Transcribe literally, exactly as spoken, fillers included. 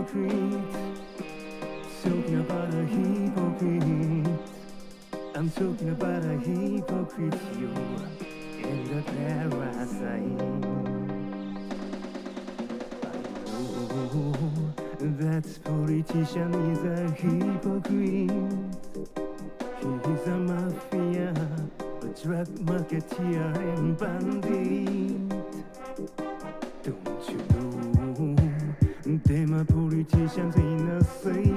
hypocrite. Talking about a hypocrite. I'm talking about a hypocrite, you and the parasite. That politician is a hypocrite. He's a mafia, a drug marketeer and bandit. Don't you know? Them are politicians in a say